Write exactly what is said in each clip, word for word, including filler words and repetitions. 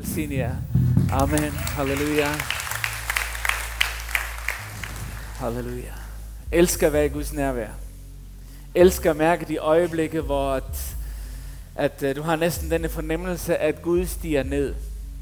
velsigne jer. Amen. Halleluja. Halleluja. Elsker at være i Guds nærvær. Elsker at mærke de øjeblikke, hvor at, at, at du har næsten denne fornemmelse, at Gud stiger ned.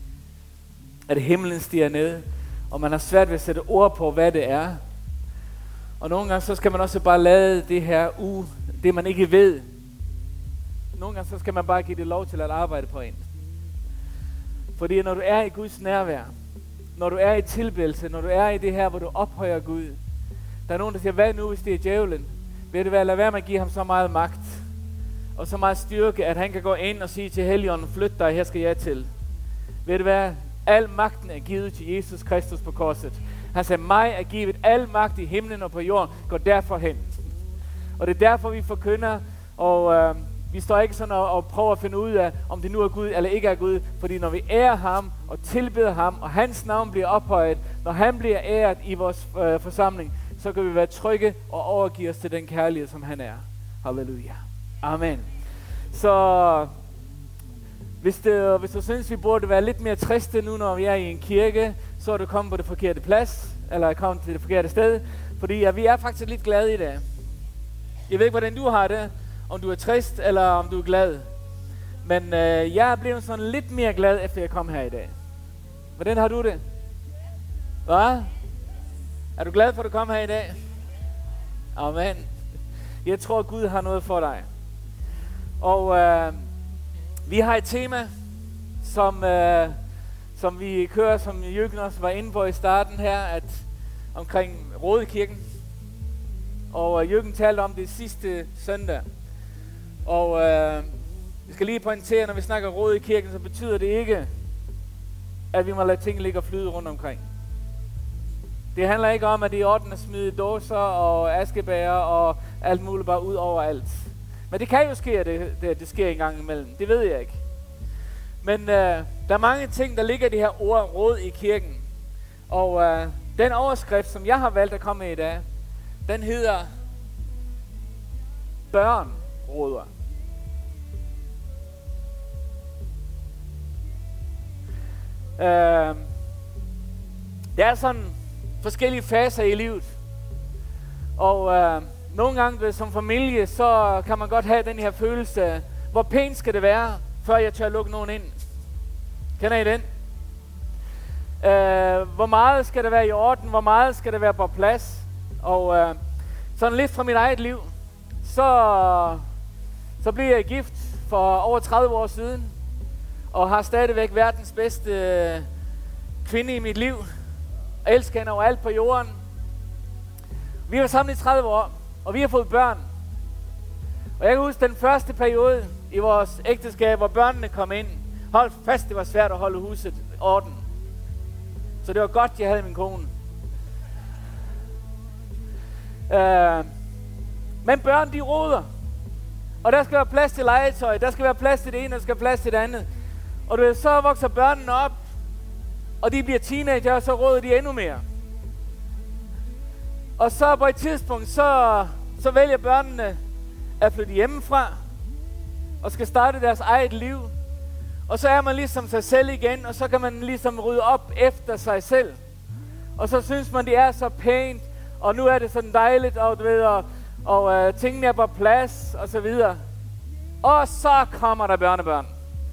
At himlen stiger ned. Og man har svært ved at sætte ord på, hvad det er. Og nogle gange så skal man også bare lade det her u, det man ikke ved. Nogle gange så skal man bare give det lov til at arbejde på en. Fordi når du er i Guds nærvær, når du er i tilbedelse, når du er i det her, hvor du ophøjer Gud, der er nogen, der siger, hvad nu hvis det er djævlen? Ved du hvad, lad være med at give ham så meget magt og så meget styrke, at han kan gå ind og sige til Helligånden, flyt dig, her skal jeg til. Ved du hvad, al magten er givet til Jesus Kristus på korset. Han sagde, mig er givet al magt i himlen og på jorden, gå derfor hen. Og det er derfor, vi forkynder, og øh, vi står ikke sådan og, og prøver at finde ud af, om det nu er Gud eller ikke er Gud. Fordi når vi ærer ham og tilbeder ham, og hans navn bliver ophøjet, når han bliver æret i vores øh, forsamling, så kan vi være trygge og overgive os til den kærlighed, som han er. Halleluja. Amen. Så hvis, det, hvis du synes, vi burde være lidt mere triste nu, når vi er i en kirke, så er du kommet på det forkerte plads, eller kommet til det forkerte sted. Fordi ja, vi er faktisk lidt glade i dag. Jeg ved ikke, hvordan du har det, om du er trist, eller om du er glad. Men øh, jeg er blevet sådan lidt mere glad, efter jeg kom her i dag. Hvordan har du det? Hvad? Er du glad for, at du kom her i dag? Amen. Jeg tror, at Gud har noget for dig. Og øh, vi har et tema, som, øh, som vi kører, som Jørgen også var inde på i starten her, at omkring Rådekirken. Og øh, Jørgen talte om det sidste søndag. Og øh, vi skal lige pointere, når vi snakker Rådekirken, så betyder det ikke, at vi må lade ting ligge og flyde rundt omkring. Det handler ikke om, at det er i orden at smide dåser og askebæger og alt muligt bare ud over alt. Men det kan jo ske, at det, det, det sker en gang imellem. Det ved jeg ikke. Men øh, der er mange ting, der ligger i det her ord råd i kirken. Og øh, den overskrift, som jeg har valgt at komme med i dag, den hedder børnråder. Øh, det er sådan forskellige faser i livet. Og øh, nogle gange som familie, så kan man godt have den her følelse, hvor pænt skal det være, før jeg tør lukke nogen ind. Kender I den? Øh, hvor meget skal det være i orden, hvor meget skal det være på plads? Og øh, sådan lidt fra mit eget liv, så, så blev jeg gift for over tredive år siden, og har stadigvæk verdens bedste øh, kvinde i mit liv. Jeg elsker hende overalt på jorden. Vi var sammen i tredive år, og vi har fået børn. Og jeg kan huske den første periode i vores ægteskab, hvor børnene kom ind. Hold fast, det var svært at holde huset i orden. Så det var godt, jeg havde min kone. Uh, men børn, de roder. Og der skal være plads til legetøj, der skal være plads til det ene, der skal være plads til det andet. Og du ved, så vokser børnene op, og de bliver teenager, og så råder de endnu mere. Og så på et tidspunkt, så, så vælger børnene at flytte hjemmefra, og skal starte deres eget liv. Og så er man ligesom sig selv igen, og så kan man ligesom rydde op efter sig selv. Og så synes man, det er så pænt, og nu er det sådan dejligt, og du ved, og, og uh, tingene er på plads, og så videre. Og så kommer der børnebørn.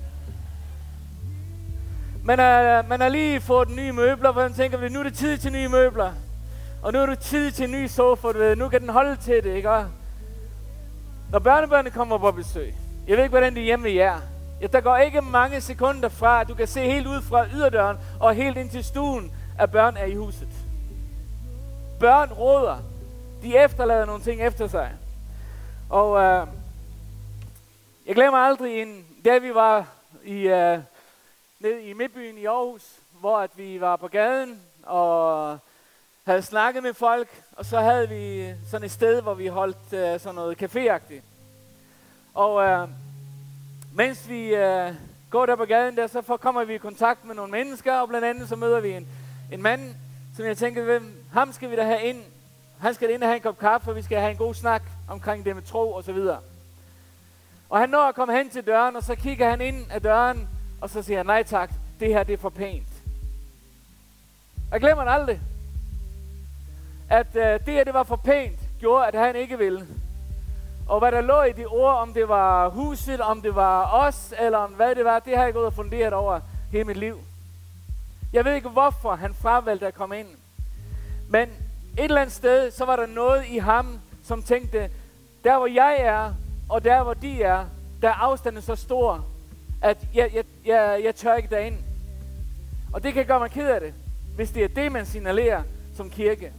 Man har, man har lige fået nye møbler, hvor man tænker, nu er det tid til nye møbler. Og nu er det tid til en ny sofa, du ved. Nu kan den holde til det, ikke? Når børnebørnene kommer på besøg, jeg ved ikke, hvordan det er hjemme ved jer. Ja, der går ikke mange sekunder fra, at du kan se helt ud fra yderdøren og helt ind til stuen, at børn er i huset. Børn råder. De efterlader nogle ting efter sig. Og øh, jeg glemmer aldrig en, da vi var i, øh, nede i Midtbyen i Aarhus, hvor at vi var på gaden og havde snakket med folk, og så havde vi sådan et sted, hvor vi holdt øh, sådan noget caféagtigt. Og øh, mens vi øh, går der på gaden der, så kommer vi i kontakt med nogle mennesker, og blandt andet så møder vi en, en mand, som jeg tænker, hvem, ham skal vi da have ind. Han skal ind og have en kop kaffe, og vi skal have en god snak omkring det med tro og så videre. Og han når at komme hen til døren, og så kigger han ind ad døren, og så siger han, nej tak, det her det er for pænt. Jeg glemmer det aldrig. At øh, det her det var for pænt, gjorde at han ikke ville. Og hvad der lå i de ord, om det var huset, om det var os, eller om hvad det var, det har jeg gået og funderet over hele mit liv. Jeg ved ikke hvorfor han fravalgte at komme ind. Men et eller andet sted, så var der noget i ham, som tænkte, der hvor jeg er, og der hvor de er, der er afstanden så stor, at jeg, jeg, jeg, jeg tør ikke derind. Og det kan gøre mig ked af det, hvis det er det, man signalerer som kirke.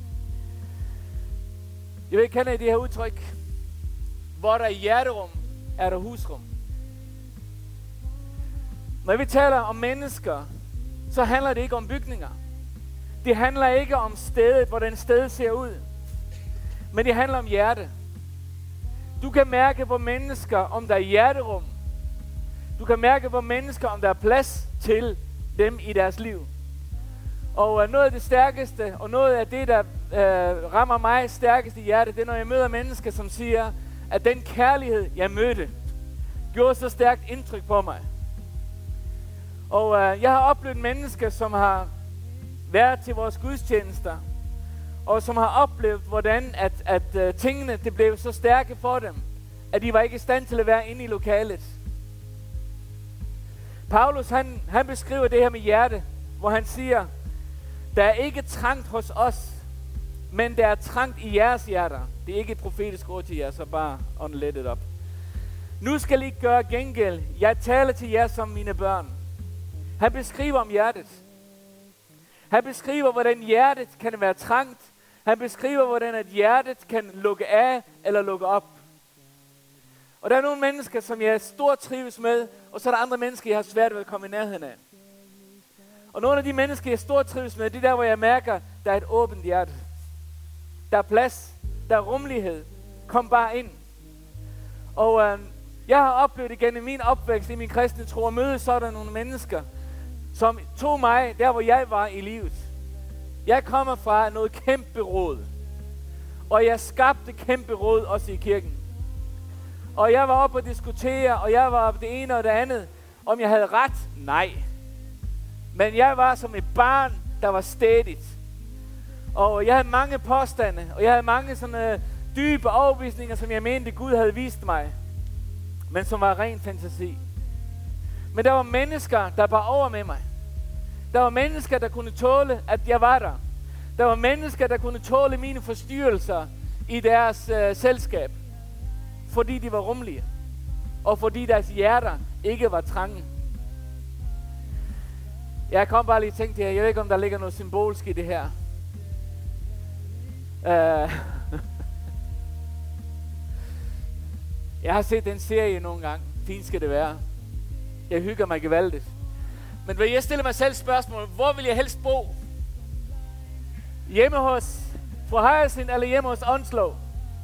Jeg ved ikke, kender I det her udtryk? Hvor der er hjerterum, er der husrum. Når vi taler om mennesker, så handler det ikke om bygninger. Det handler ikke om stedet, hvordan stedet ser ud. Men det handler om hjerte. Du kan mærke på mennesker, om der er hjerterum. Du kan mærke på mennesker, om der er plads til dem i deres liv. Og noget af det stærkeste, og noget af det, der øh, rammer mig stærkest i hjertet, det er, når jeg møder mennesker, som siger, at den kærlighed, jeg mødte, gjorde så stærkt indtryk på mig. Og øh, jeg har oplevet mennesker, som har været til vores gudstjenester, og som har oplevet, hvordan at, at uh, tingene det blev så stærke for dem, at de var ikke i stand til at være inde i lokalet. Paulus, han, han beskriver det her med hjerte, hvor han siger, der er ikke trangt hos os, men der er trangt i jeres hjerter. Det er ikke et profetisk ord til jer, så bare on let it up. Nu skal I gøre gengæld. Jeg taler til jer som mine børn. Han beskriver om hjertet. Han beskriver, hvordan hjertet kan være trangt. Han beskriver, hvordan at hjertet kan lukke af eller lukke op. Og der er nogle mennesker, som jeg stort trives med, og så er der andre mennesker, jeg har svært ved at komme i nærheden af. Og nogle af de mennesker, jeg stort trives med, det er der, hvor jeg mærker, der er et åbent hjerte. Der er plads. Der er rummelighed. Kom bare ind. Og øh, jeg har oplevet igen i min opvækst, i min kristne tro, at møde sådan nogle mennesker, som tog mig der, hvor jeg var i livet. Jeg kommer fra noget kæmpe råd. Og jeg skabte kæmpe råd også i kirken. Og jeg var oppe og diskutere, og jeg var det ene og det andet. Om jeg havde ret? Nej. Men jeg var som et barn, der var stædigt. Og jeg havde mange påstande, og jeg havde mange sådan uh, dybe overbevisninger, som jeg mente, Gud havde vist mig. Men som var ren fantasi. Men der var mennesker, der bar over med mig. Der var mennesker, der kunne tåle, at jeg var der. Der var mennesker, der kunne tåle mine forstyrrelser i deres uh, selskab. Fordi de var rummelige. Og fordi deres hjerter ikke var trange. Jeg kom bare lige og tænkte, jeg ved ikke, om der ligger noget symbolsk i det her. Uh, jeg har set den serie nogle gange. Fint skal det være. Jeg hygger mig gevaldigt. Men vil jeg stille mig selv spørgsmål, hvor vil jeg helst bo? Hjemme hos fru Hyacinth eller hjemme hos Onslow?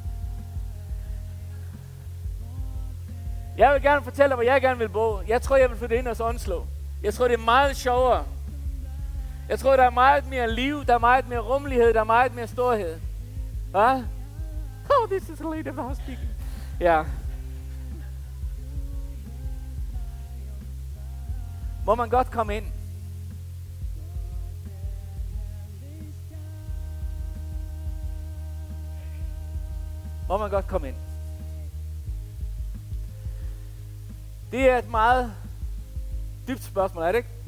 Jeg vil gerne fortælle dig, hvor jeg gerne vil bo. Jeg tror, jeg vil flytte ind hos Onslow. Jeg tror, det er meget sjovere. Jeg tror, der er meget mere liv, der er meget mere rummelighed, der er meget mere storhed. Hvad? Oh, this is a lady of speaking. Ja. Må man godt komme ind? Må man godt komme ind? Det er et meget dybt spørgsmål, er det ikke?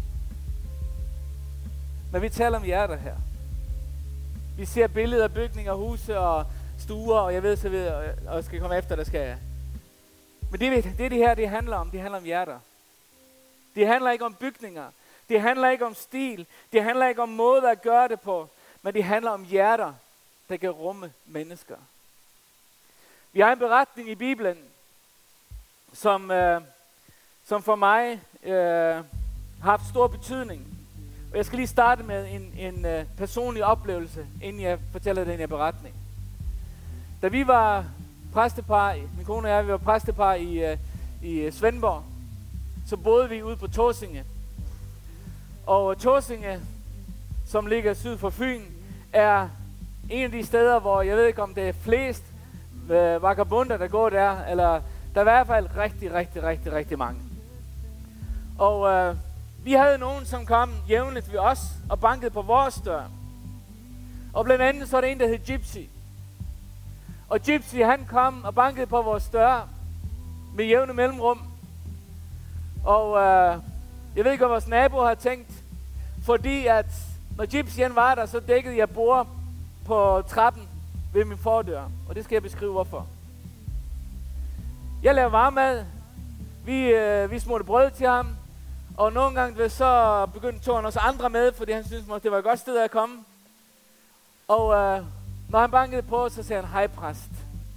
Men vi taler om hjerter her. Vi ser billeder af bygninger, huse og stuer, og jeg ved så videre, og skal komme efter, der skal jeg. Men det, det, det her, det handler om, det handler om hjerter. Det handler ikke om bygninger. Det handler ikke om stil. Det handler ikke om måder at gøre det på. Men det handler om hjerter, der kan rumme mennesker. Vi har en beretning i Bibelen, som, øh, som for mig øh, har haft stor betydning. Og jeg skal lige starte med en, en øh, personlig oplevelse, inden jeg fortæller den her beretning. Da vi var præstepar, min kone og jeg, vi var præstepar i, øh, i Svendborg, så boede vi ude på Tåsinge. Og Tåsinge, som ligger syd for Fyn, er en af de steder, hvor jeg ved ikke, om det er flest øh, vagabunder, der går der, eller der er i hvert fald rigtig, rigtig, rigtig, rigtig mange. Og øh, Vi havde nogen, som kom jævnligt ved os og bankede på vores dør. Og blandt andet så er der en, der hed Gypsy. Og Gypsy, han kom og bankede på vores dør med jævne mellemrum. Og øh, jeg ved ikke, hvad vores nabo har tænkt, fordi at når Gypsy han var der, så dækkede jeg bord på trappen ved min fordør. Og det skal jeg beskrive, hvorfor. Jeg lavede varmmad. Vi, øh, vi smurte brød til ham. Og nogle gange så begyndte tog han også andre med, fordi han syntes, det var et godt sted at komme. Og øh, når han bankede på, så sagde han, hej præst.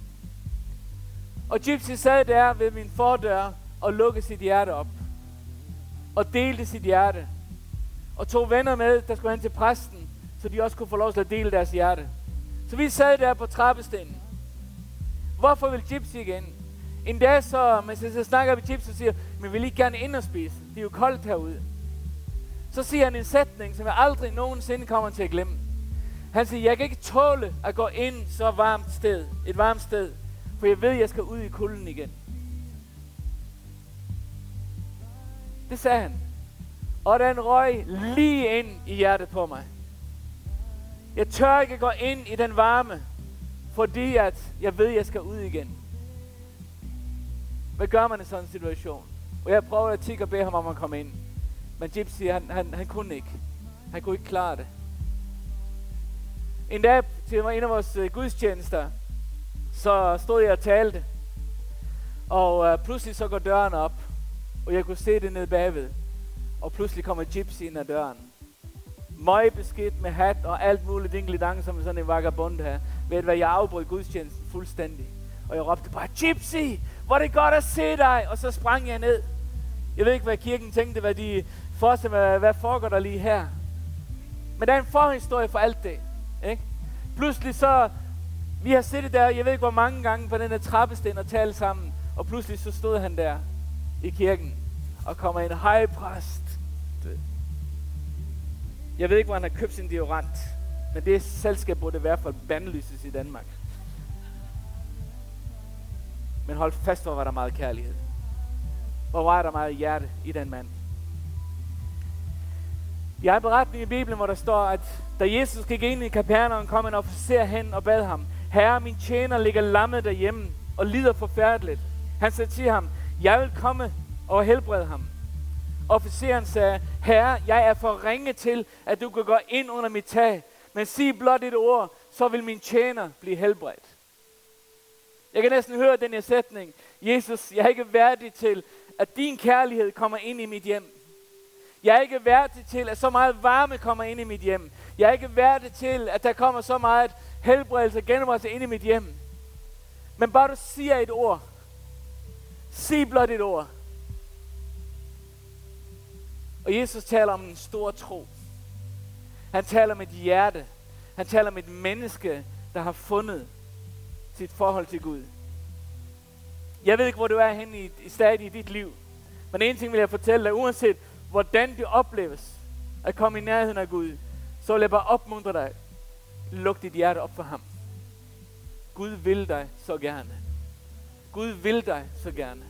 Og Gypsy sad der ved min fordør og lukkede sit hjerte op. Og delte sit hjerte. Og tog venner med, der skulle hen til præsten, så de også kunne få lov til at dele deres hjerte. Så vi sad der på trappestenen. Hvorfor vil Gypsy igen? En dag så, mens jeg så snakker med Gypsy og siger, men vil I gerne ind og spise? Det er jo koldt herude. Så siger han en sætning, som jeg aldrig nogensinde kommer til at glemme. Han siger, jeg kan ikke tåle at gå ind så varmt sted, et varmt sted, for jeg ved, at jeg skal ud i kulden igen. Det sagde han. Og den røg lige ind i hjertet på mig. Jeg tør ikke gå ind i den varme, fordi at jeg ved, at jeg skal ud igen. Hvad gør man i sådan en situation? Og jeg prøvede at tigge og bede ham om at komme ind. Men Gypsy, han, han, han kunne ikke. Han kunne ikke klare det. En dag til en af vores uh, gudstjenester, så stod jeg og talte. Og uh, pludselig så går døren op. Og jeg kunne se det nede bagved. Og pludselig kommer Gypsy ind ad døren. Møgbeskidt med hat og alt muligt dingelidang, som sådan en vagabond her. Ved hvad, jeg afbrød gudstjenesten fuldstændig. Og jeg råbte bare, Gypsy, hvor er det godt at se dig. Og så sprang jeg ned. Jeg ved ikke, hvad kirken tænkte, hvad de forestillede, hvad, hvad foregår der lige her. Men der er en forhistorie for alt det. Ikke? Pludselig så, vi har siddet der, jeg ved ikke hvor mange gange på den der trappesten og talt sammen. Og pludselig så stod han der i kirken og kommer ind, hej præst. Jeg ved ikke, hvor han har købt sin deodorant, men det selskab burde i hvert fald bandlyses i Danmark. Men hold fast, hvor var der meget kærlighed. Hvor var der meget hjerte i den mand. Jeg har en beretning i Bibelen, hvor der står, at da Jesus gik ind i Kapernaum, kom en officer hen og bad ham, Herre, min tjener ligger lammet derhjemme og lider forfærdeligt. Han sagde til ham, jeg vil komme og helbrede ham. Officeren sagde, Herre, jeg er for ringe til, at du kan gå ind under mit tag, men sig blot et ord, så vil min tjener blive helbredt. Jeg kan næsten høre den her sætning. Jesus, jeg er ikke værdig til, at din kærlighed kommer ind i mit hjem. Jeg er ikke værdig til, at så meget varme kommer ind i mit hjem. Jeg er ikke værdig til, at der kommer så meget helbredelse og genoprettelse ind i mit hjem. Men bare du siger et ord. Sig blot et ord. Og Jesus taler om en stor tro. Han taler om et hjerte. Han taler om et menneske, der har fundet sit forhold til Gud. Jeg ved ikke, hvor du er henne i, i stadie i dit liv. Men en ting vil jeg fortælle dig, uanset hvordan det opleves at komme i nærheden af Gud, så vil jeg bare opmuntre dig. Luk dit hjerte op for ham. Gud vil dig så gerne. Gud vil dig så gerne.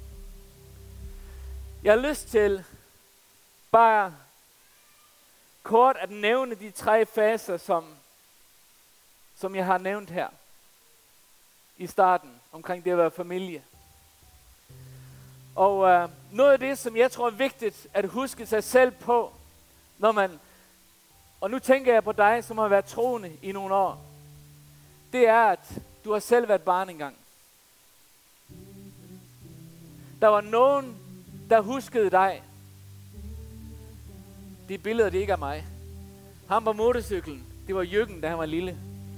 Jeg har lyst til bare kort at nævne de tre faser, som, som jeg har nævnt her i starten, omkring det at være familie. Og øh, noget af det, som jeg tror er vigtigt at huske sig selv på, når man, og nu tænker jeg på dig, som har været troende i nogle år, det er, at du har selv været barn engang. Der var nogen, der huskede dig. De billeder, det ikke er mig. Ham på motorcyklen, det var Jørgen, da han var lille.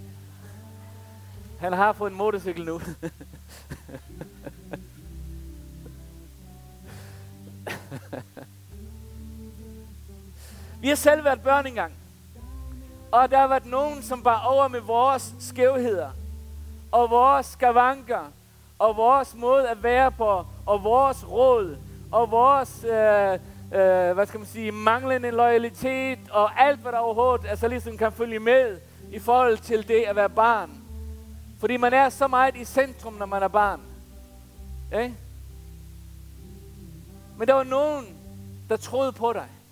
Han har fået en motorcykel nu. Vi har selv været børn engang. Og der har været nogen, som var over med vores skævheder. Og vores skavanker. Og vores måde at være på. Og vores råd. Og vores, øh, øh, hvad skal man sige, manglende loyalitet. Og alt, hvad der overhovedet altså ligesom kan følge med i forhold til det at være barn. Fordi man er så meget i centrum, når man er barn. Ja? Men der var nogen, der troede på dig.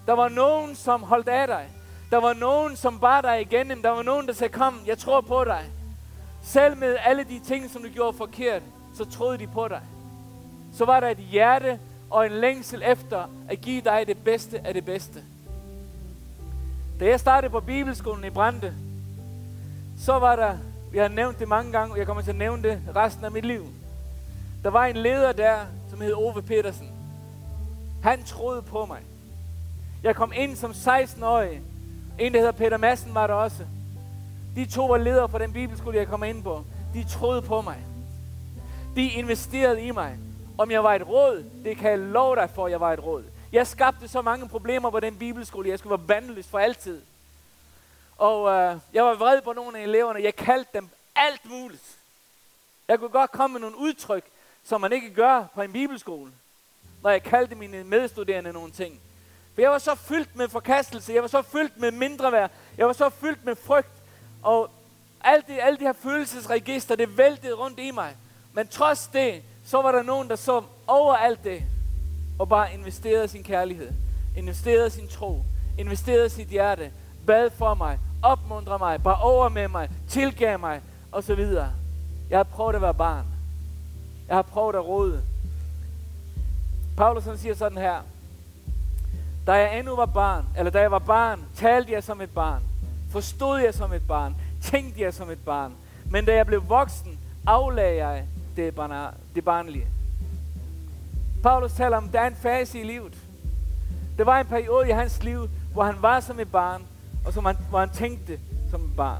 Der var nogen, som holdt af dig. Der var nogen, som bar dig igennem. Der var nogen, der sagde, kom, jeg tror på dig. Selv med alle de ting, som du gjorde forkert, så troede de på dig. Så var der et hjerte og en længsel efter at give dig det bedste af det bedste. Da jeg startede på Bibelskolen i Brande, så var der, jeg har nævnt det mange gange, og jeg kommer til at nævne det resten af mit liv. Der var en leder der, som hed Ove Petersen. Han troede på mig. Jeg kom ind som seksten-årig. En, der hedder Peter Madsen, var der også. De to var ledere for den bibelskole, jeg kom ind på. De troede på mig. De investerede i mig. Om jeg var et råd, det kan jeg love dig for, at jeg var et råd. Jeg skabte så mange problemer på den bibelskole, jeg skulle være bandlyst for altid. Og øh, jeg var vred på nogle af eleverne. Jeg kaldte dem alt muligt. Jeg kunne godt komme med nogle udtryk, som man ikke gør på en bibelskole, når jeg kaldte mine medstuderende nogle ting. For jeg var så fyldt med forkastelse, jeg var så fyldt med mindreværd, jeg var så fyldt med frygt, og alt det, alle de her følelsesregister, det væltede rundt i mig. Men trods det, så var der nogen, der så over alt det, og bare investerede sin kærlighed, investerede sin tro, investerede sit hjerte, bad for mig, opmuntrede mig, bare over med mig, tilgav mig, og så videre. Jeg har prøvet at være barn. Jeg har prøvet at råde. Paulus han siger sådan her. Da jeg endnu var barn, eller da jeg var barn, talte jeg som et barn. Forstod jeg som et barn. Tænkte jeg som et barn. Men da jeg blev voksen, aflagde jeg det, barna, det barnlige. Paulus taler om, der er en fase i livet. Der var en periode i hans liv, hvor han var som et barn, og som han, hvor han tænkte som et barn.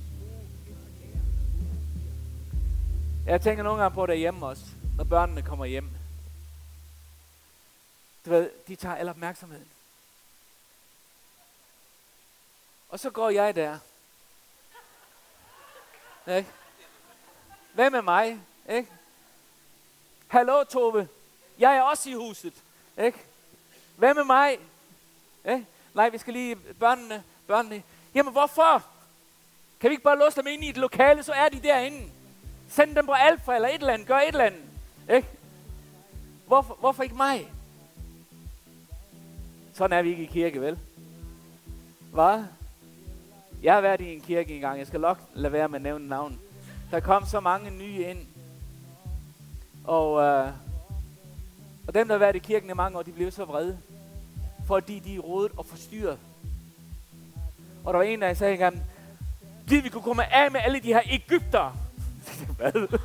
Jeg tænker nogle gange på derhjemme også, når børnene kommer hjem. Du ved, de tager al opmærksomheden. Og så går jeg der. Ikke? Hvem er mig? Ikke? Hallo Tove, jeg er også i huset. Ikke? Hvem er mig? Ikke? Nej, vi skal lige børnene, børnene. Jamen hvorfor? Kan vi ikke bare låse dem ind i et lokale, så er de derinde. Send dem på Alfa eller et eller andet. Gør et eller andet. Ikke? Hvorfor, hvorfor ikke mig? Sådan er vi ikke i kirke, vel? Hvad? Jeg har været i en kirke engang. Jeg skal nok lade være med at nævne navn. Der kom så mange nye ind. Og, øh, og dem, der har været i kirken i mange år, de blev så vrede. Fordi de er rodet og forstyrret. Og der var en, der sagde engang, Gid vi kunne komme af med alle de her Egypter. Hvad?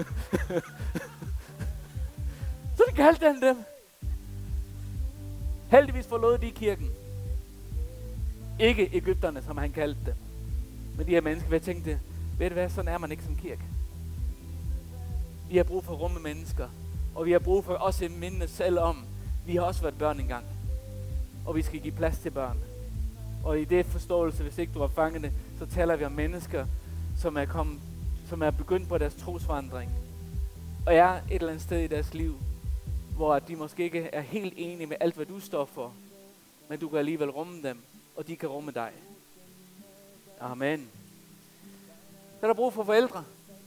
Så det kaldte han dem. Heldigvis forlod de kirken. Ikke Egypterne, som han kaldte dem. Men de her mennesker, jeg tænkte, ved du hvad, sådan er man ikke som kirke. Vi har brug for rumme mennesker. Og vi har brug for også at minde os selv om, vi har også været børn engang. Og vi skal give plads til børn. Og i det forståelse, hvis ikke du har fanget det, så taler vi om mennesker, som er, kommet, som er begyndt på deres trosvandring. Og er et eller andet sted i deres liv, hvor de måske ikke er helt enige med alt, hvad du står for. Men du kan alligevel rumme dem, og de kan rumme dig. Amen. Så er der brug for forældre.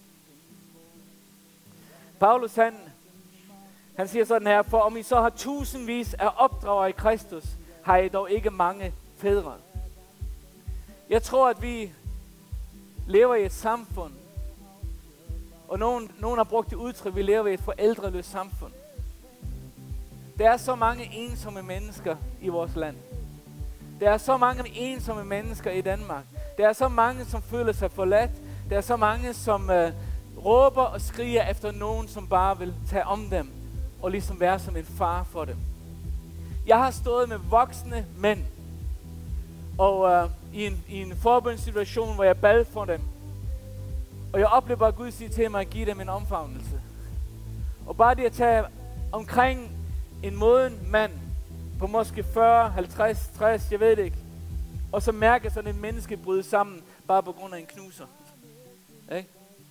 Paulus han, han siger sådan her, for om I så har tusindvis af opdragere i Kristus, har I dog ikke mange fædre. Jeg tror, at vi lever i et samfund, og nogen, nogen har brugt det udtryk, vi lever i et forældreløst samfund. Der er så mange ensomme mennesker i vores land. Der er så mange ensomme mennesker i Danmark. Der er så mange, som føler sig forladt. Der er så mange, som øh, råber og skriger efter nogen, som bare vil tage om dem og ligesom være som en far for dem. Jeg har stået med voksne mænd og øh, i en, i en forbundssituation, hvor jeg bad for dem. Og jeg oplevede bare Gud sige til mig at give dem en omfavnelse. Og bare det at tage omkring en moden mand på måske fyrre, halvtreds, tres, jeg ved det ikke. Og så mærke sådan en menneske bryde sammen, bare på grund af en knuser. Ikke?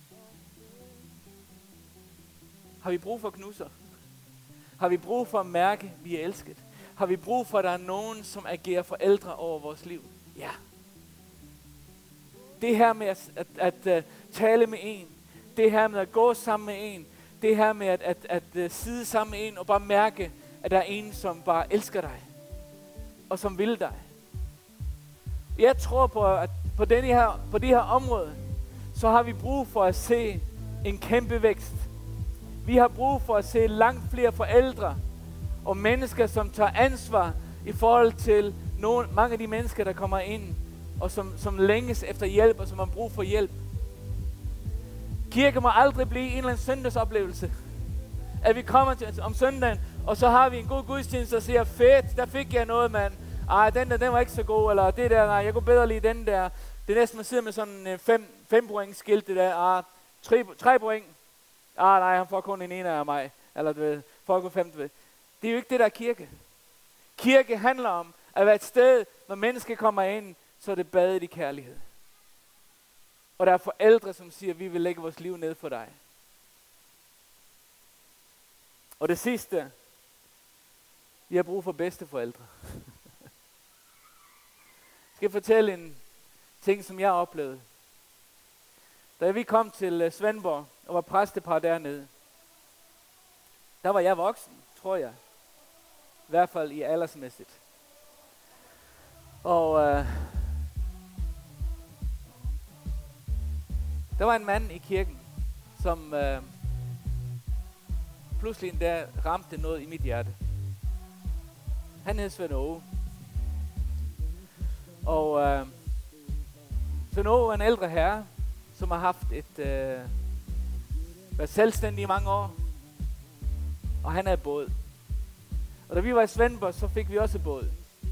Har vi brug for knuser? Har vi brug for at mærke, at vi er elsket? Har vi brug for, at der er nogen, som agerer forældre over vores liv? Ja. Det her med at, at, at, at tale med en, det her med at gå sammen med en, det her med at, at, at, at sidde sammen med en og bare mærke, at der er en, som bare elsker dig. og som vil dig. Jeg tror på, at på, denne her, på det her område, så har vi brug for at se en kæmpe vækst. Vi har brug for at se langt flere forældre og mennesker, som tager ansvar i forhold til nogle, mange af de mennesker, der kommer ind, og som, som længes efter hjælp, og som har brug for hjælp. Kirke må aldrig blive en eller anden søndagsoplevelse. At vi kommer til, om søndagen, og så har vi en god gudstjeneste, og siger, fedt, der fik jeg noget, mand. Ej, den der, den var ikke så god, eller det der, nej, jeg kunne bedre lide den der. Det er næsten, man sidder med sådan en fem, fem point skilt, det der, ah, tre, tre point. Ah, nej, han får kun en ene af mig, eller du ved, får kun fem, du ved. Det er jo ikke det, der er kirke. Kirke handler om at være et sted, når mennesker kommer ind, så er det badet i kærlighed. Og der er forældre, som siger, vi vil lægge vores liv ned for dig. Og det sidste, vi har brug for bedsteforældre. Jeg skal fortælle en ting, som jeg oplevede. Da vi kom til Svendborg og var præstepar dernede, der var jeg voksen, tror jeg. I hvert fald i aldersmæssigt. Og øh, der var en mand i kirken, som øh, pludselig endda ramte noget i mit hjerte. Han hed Svend Åge. Og øh, Svend Åge var en ældre herre, som har haft et øh, været selvstændig i mange år. Og han er båd. Og da vi var i Svendborg, så fik vi også båd.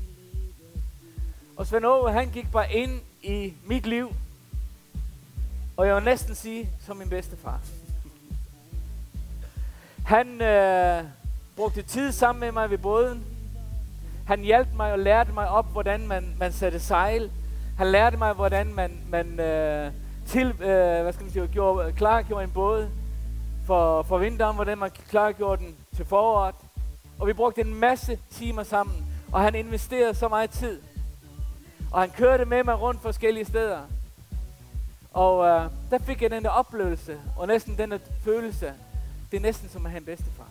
Og Svend Åge, han gik bare ind i mit liv. Og jeg vil næsten sige, som min bedstefar. Han øh, brugte tid sammen med mig ved båden. Han hjalp mig og lærte mig op, hvordan man, man satte sejl. Han lærte mig, hvordan man, man øh, til, øh, hvad skal man sige, gjorde, klargjorde en båd for, for vinteren, hvordan man klargjorde den til foråret. Og vi brugte en masse timer sammen, og han investerede så meget tid. Og han kørte med mig rundt forskellige steder. Og øh, der fik jeg den der oplevelse, og næsten den der følelse. Det er næsten som at have en bedstefar.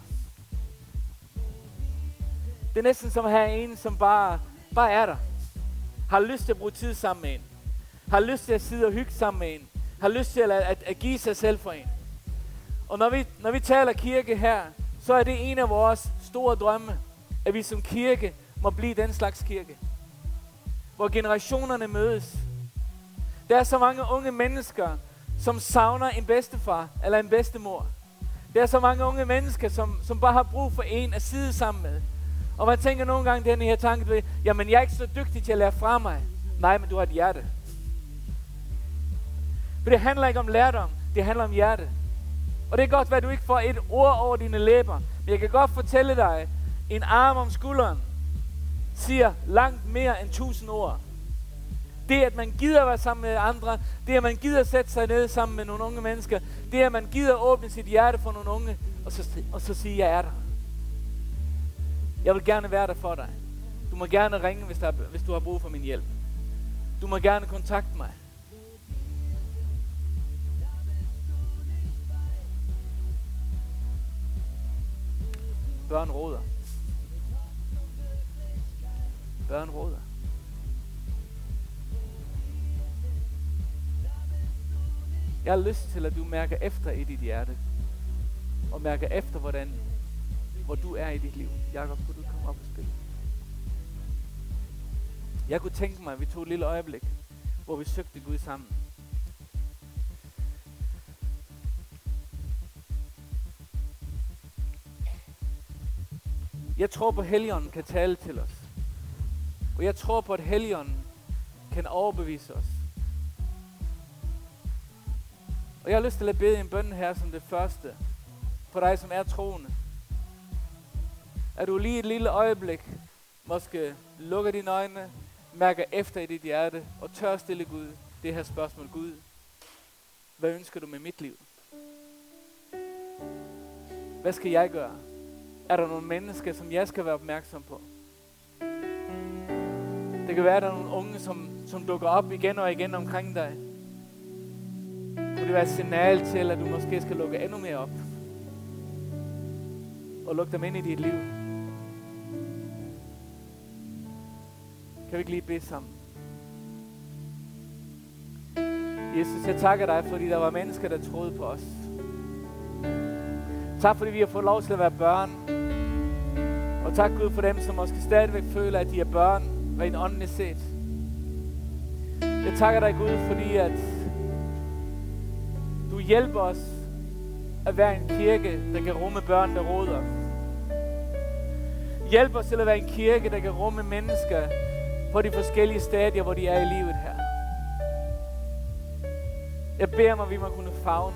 Det er næsten som at have en, som bare, bare er der. Har lyst til at bruge tid sammen med en. Har lyst til at sidde og hygge sammen med en. Har lyst til at, at, at give sig selv for en. Og når vi, når vi taler kirke her, så er det en af vores store drømme, at vi som kirke må blive den slags kirke. Hvor generationerne mødes. Der er så mange unge mennesker, som savner en bedstefar eller en bedstemor. Der er så mange unge mennesker, som, som bare har brug for en at sidde sammen med. Og man tænker nogle gange den her tanke, jamen jeg er ikke så dygtig til at lære fra mig. Nej, men du har et hjerte. For det handler ikke om lærdom, det handler om hjerte. Og det er godt, at du ikke får et ord over dine læber. Men jeg kan godt fortælle dig, en arm om skulderen siger langt mere end tusind ord. Det, at man gider være sammen med andre, det, at man gider sætte sig ned sammen med nogle unge mennesker, det, at man gider åbne sit hjerte for nogle unge, og så, og så sige, jeg er der. Jeg vil gerne være der for dig. Du må gerne ringe, hvis, der, hvis du har brug for min hjælp. Du må gerne kontakte mig. Børn råder. Børn råder. Jeg har lyst til, at du mærker efter i dit hjerte. Og mærker efter, hvordan, hvor du er i dit liv. Jakob, kunne du komme op og spille? Jeg kunne tænke mig, at vi tog et lille øjeblik, hvor vi søgte Gud sammen. Jeg tror på, at Helligånden kan tale til os. Og jeg tror på, at Helligånden kan overbevise os. Og jeg har lyst til at bede en bøn her som det første. For dig, som er troende. At du lige et lille øjeblik måske lukker dine øjne, mærker efter i dit hjerte og tør stille Gud det her spørgsmål. Gud, hvad ønsker du med mit liv? Hvad skal jeg gøre? Er der nogle mennesker, som jeg skal være opmærksom på? Det kan være, at der er nogle unge, som, som dukker op igen og igen omkring dig. Kunne det være et signal til, at du måske skal lukke endnu mere op? Og lukke dem ind i dit liv? Kan vi ikke lige bede sammen? Jesus, jeg takker dig, fordi der var mennesker, der troede på os. Tak, fordi vi har fået lov til at være børn. Og tak, Gud, for dem, som måske stadigvæk føler, at de er børn, rent åndeligt set. Jeg takker dig, Gud, fordi at du hjælper os at være en kirke, der kan rumme børn, der råder. Hjælp os til at være en kirke, der kan rumme mennesker på de forskellige stadier, hvor de er i livet her. Jeg beder om, at vi må kunne favne.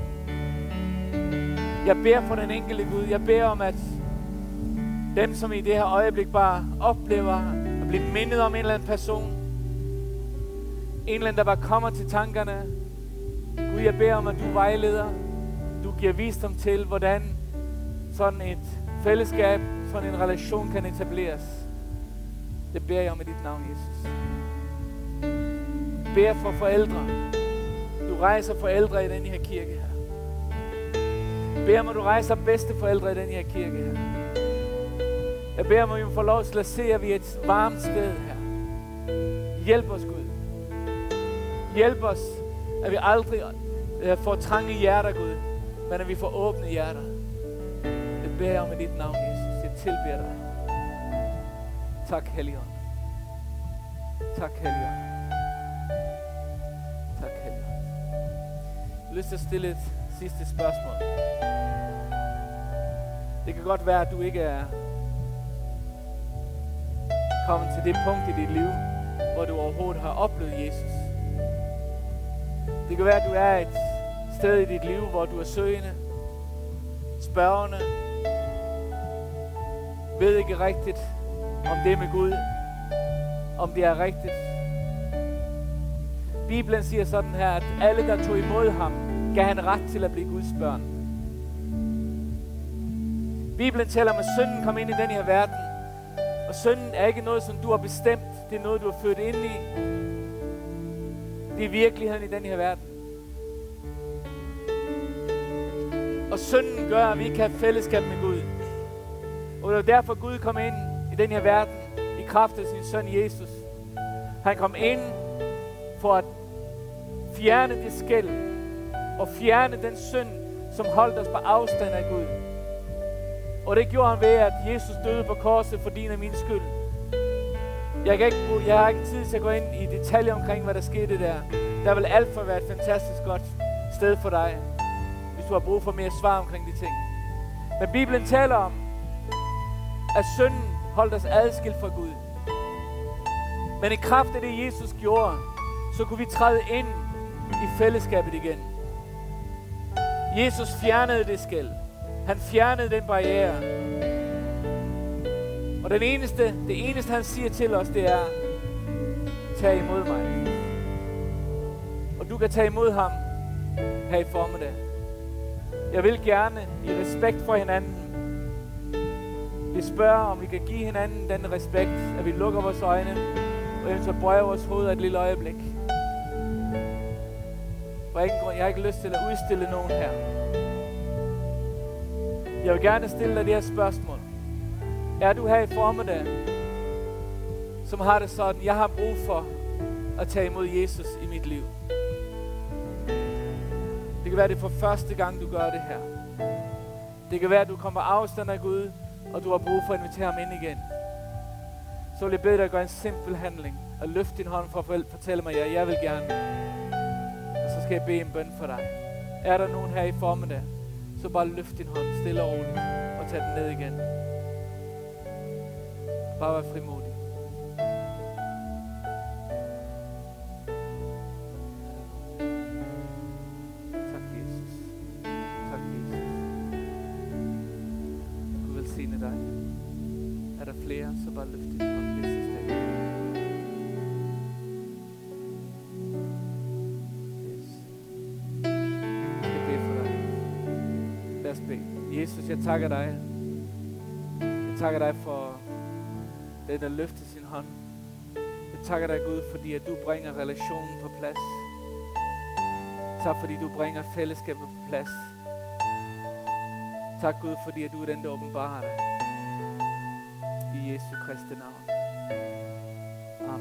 Jeg beder for den enkelte Gud. Jeg beder om, at dem, som i det her øjeblik bare oplever at blive mindet om en eller anden person, en eller anden, der bare kommer til tankerne. Gud, jeg beder om, at du vejleder. Du giver visdom til, hvordan sådan et fællesskab, sådan en relation kan etableres. Det beder jeg om i dit navn, Jesus. Jeg beder for forældre. Du rejser forældre i den her kirke her. Jeg beder om, at du rejser bedste forældre i den her kirke her. Jeg beder om, at vi må få lov til at se, at vi er et varmt sted her. Hjælp os, Gud. Hjælp os, at vi aldrig får trange hjerter, Gud, men at vi får åbne hjerter. Det beder jeg om i dit navn, Jesus. Jeg tilbeder dig. Tak, Helligånd. Tak, Helligånd. Tak, Helligånd. Jeg har lyst til at stille et sidste spørgsmål. Det kan godt være, at du ikke er kommet til det punkt i dit liv, hvor du overhovedet har oplevet Jesus. Det kan være, at du er et sted i dit liv, hvor du er søgende, spørgende, ved ikke rigtigt, om det er med Gud, om det er rigtigt. Bibelen siger sådan her, at alle, der tog imod ham, gav han ret til at blive Guds børn. Bibelen taler om, at synden kom ind i den her verden, og synden er ikke noget, som du har bestemt, det er noget, du har født ind i. Det er virkeligheden i den her verden. Og synden gør, at vi ikke kan have fællesskab med Gud. Og det er derfor, Gud kom ind i den her verden, i kraft af sin søn Jesus. Han kom ind for at fjerne det skel, og fjerne den synd, som holdt os på afstand af Gud. Og det gjorde han ved, at Jesus døde på korset for din og min skyld. Jeg, kan ikke, jeg har ikke tid til at gå ind i detaljer omkring, hvad der skete der. Der vil alt for være et fantastisk godt sted for dig, hvis du har brug for mere svar omkring de ting. Men Bibelen taler om, at synden holdt os adskilt fra Gud. Men i kraft af det, Jesus gjorde, så kunne vi træde ind i fællesskabet igen. Jesus fjernede det skel. Han fjernede den barriere. Og den eneste, det eneste, han siger til os, det er, tag imod mig. Og du kan tage imod ham her i formiddag. Jeg vil gerne, i respekt for hinanden, vi spørger, om vi kan give hinanden den respekt, at vi lukker vores øjne, og eventuelt bøjer vores hoved et lille øjeblik. For ingen grund, jeg har ikke lyst til at udstille nogen her. Jeg vil gerne stille dig det her spørgsmål. Er du her i formiddag, som har det sådan, jeg har brug for at tage imod Jesus i mit liv? Det kan være, det er for første gang, du gør det her. Det kan være, at du kommer på afstand af Gud, og du har brug for at invitere ham ind igen. Så vil jeg bede dig at gøre en simpel handling, og løfte din hånd for at fortælle mig, ja, jeg vil gerne. Og så skal jeg bede en bøn for dig. Er der nogen her i formiddag, så bare løft din hånd stille og roligt, og tag den ned igen. Bare vær frimodig. Tak, Jesus. Tak, Jesus. Gud velsigne dig. Er der flere, så bare løft din hånd næste sted. Yes. Jeg beder for dig. Lad os bede. Jesus, jeg takker dig. Jeg takker dig for den, der løfter sin hånd. Jeg takker dig, Gud, fordi at du bringer relationen på plads. Tak, fordi du bringer fællesskabet på plads. Tak, Gud, fordi at du er den, der åbenbarer dig. I Jesu Kristi navn.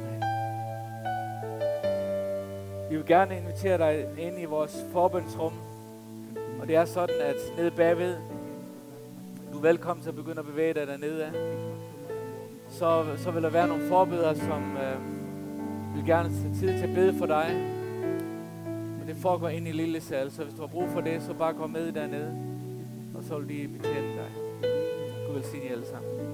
Vi vil gerne invitere dig ind i vores forbønsrum. Og det er sådan, at nede bagved, du er velkommen til at begynde at bevæge dig dernede af. Så, så vil der være nogle forbedere, som øh, vil gerne tage tid til at bede for dig. Men det foregår ind i lille sal, så hvis du har brug for det, så bare gå med dernede. Og så vil de betjene dig. Gud velsigne jer alle sammen.